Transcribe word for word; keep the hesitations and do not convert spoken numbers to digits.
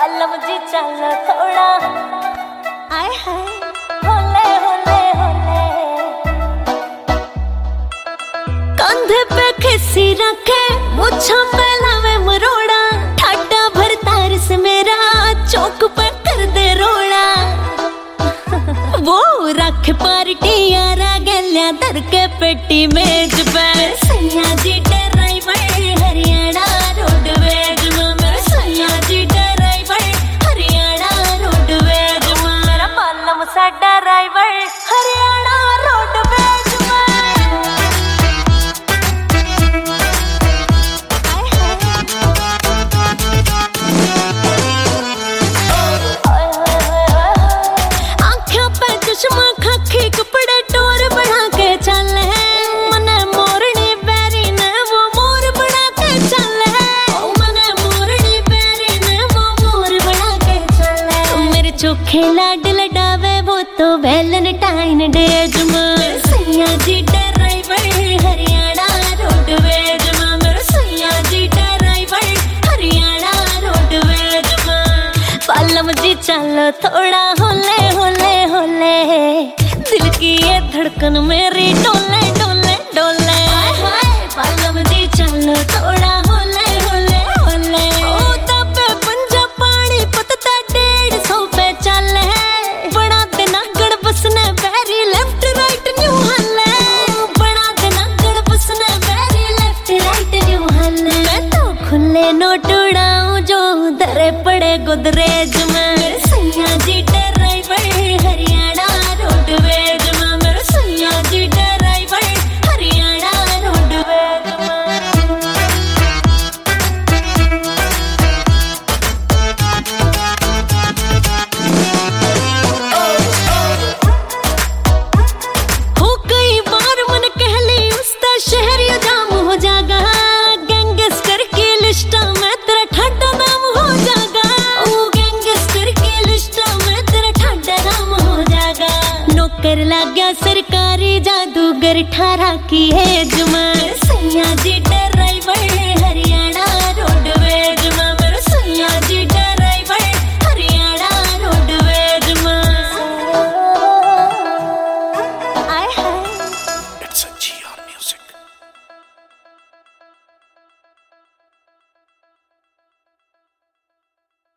पालम जी चल थोड़ा आए हाय होले होले होले कंधे पे खिसी रखे मुझे पहलावे मरोड़ा ठाटा भर तार से मेरा चौक पे कर दे रोड़ा वो रख पार्टी यारा गलिया दर के पेटी मेज पे सैया जी ड्राइवर हरियाणा रोडवेज में मेरा सैया जी ड्राइवर हरियाणा रोडवेज में मेरा पालम सा ड्राइवर हरियाणा रोडवेज चश्मा खाकी कपड़े टोर बना के चल है मने मोरनी बैरी ने वो मोर बना के चल है मने मोरनी बैरी ने वो मोर बना के चल है मेरे चोखे लाड लडावे वो तो वैलेंटाइन डेज में सैया जी ड्राइवर हरियाणा रोडवेज में मेरे सैया जी ड्राइवर हरियाणा रोडवेज में पालम जी चलो थोड़ा होले होले होले दिल की ये धड़कन मेरी डोले डोले डोले पालम जी चलो थोड़ा होले होले होले ओ तबे पंजा पानी पतता डेढ़ सौ पे चल है बड़ा देना गड़ बसने बैरी लेफ्ट राइट न्यू हल्ले बड़ा देना गड़ बसने बैरी लेफ्ट राइट न्यू हल्ले मैं तो खुले नोट उड़ाऊं जो धरे पड़े गोदरेज में सैया जी ड्राइवर हरियाणा रोडवेज में मेरा सैया जी ड्राइवर हरियाणा रोडवेज हो कई बार मन कह ली उसका शहर जाम हो जागा गैंगस्टर की लिस्ट में तेरा ठाडा नाम हो जागा ओ गैंगस्टर की लिस्ट में तेरा ठाडा नाम हो जागा नौकर लग गया सरकारी जादूगर ठारा की है जुमा सैया जी ड्राइवर